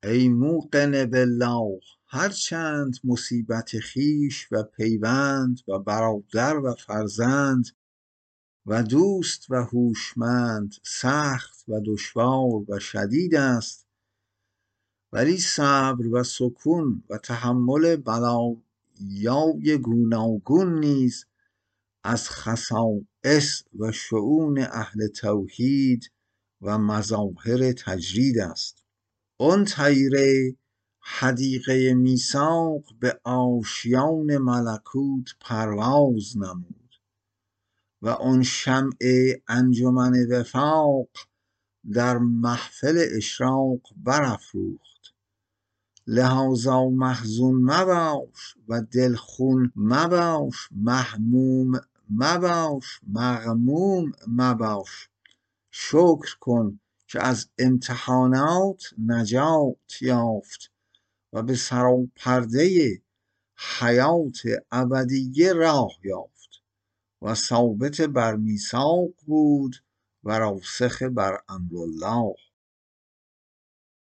ای موقن بالله، هرچند مصیبت خویش و پیوند و برادر و فرزند و دوست و هوشمند سخت و دشوار و شدید است، ولی صبر و سکون و تحمل بلایای گوناگون نیز از خصائص و شؤون اهل توحید و مظاهر تجرید است. آن طیر حدیقه میثاق به آشیان ملکوت پرواز نمود و آن شمع انجمن وفاق در محفل اشراق برافروخت. لذا محزون مباش و دلخون مباش، مهموم مباش، مغموم مباش. شکر کن که از امتحانات نجات یافت و به سراپرده حیات ابدیه راه یافت و ثابت بر میثاق بود و راسخ بر امرالله.